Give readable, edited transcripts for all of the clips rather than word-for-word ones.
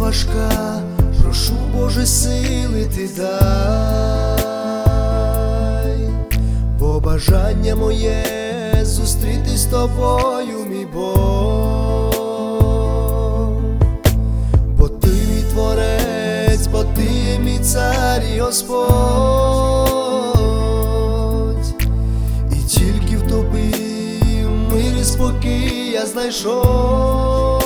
важка, прошу, Боже, сили ти дай, бо бажання моє зустрітись з тобою, мій Бог, бо ти мій творець, бо ти є мій цар і Господь, і тільки в тобі мир і спокій я знайшов.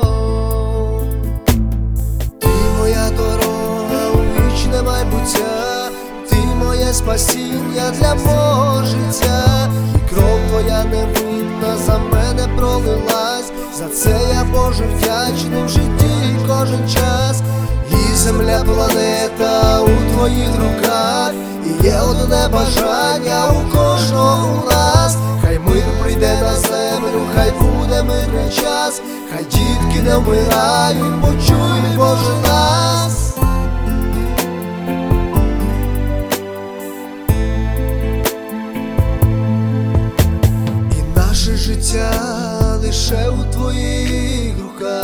Ти моя дорога у вічне майбуття, ти моє спасіння для мого життя, і кров твоя невинна за мене пролилась. За це я, Боже, вдячний в житті кожен час. І земля, планета у твоїх руках, і є одне бажання у кожного у нас. Хай мир прийде на землю, хай буде мирний час, хай дітки не вмирають, почуй, Боже, нас. І наше життя лише у твоїх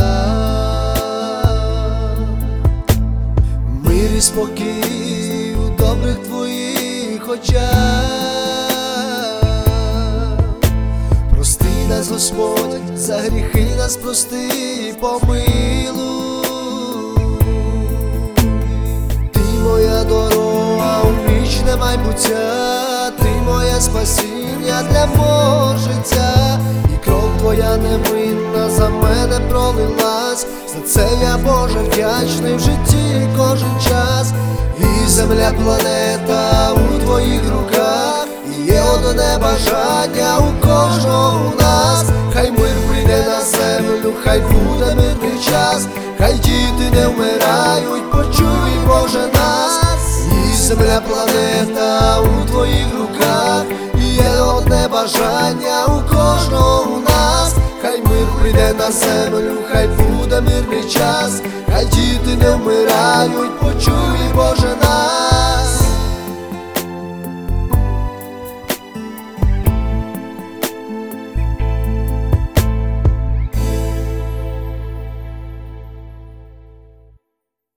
руках, мир і спокій у добрих твоїх очах. Прости нас, Господь, за гріхи нас прости і помилуй. Ти моя дорога у вічне майбуття, ти моє спасіння для мого життя, і кров твоя невинна за мене пролилась. За це я, Боже, вдячний в житті кожен час. І земля, планета у твоїх руках, і є одне бажання у кожного у нас. Хай мир прийде на землю, хай буде мирний час, хай діти не вмирають, почуй, Боже, нас. І земля, планета у твоїх руках, і є одне бажання у кожного у нас. Хай мир прийде на землю, хай буде мирний час, хай діти не вмирають, почуй,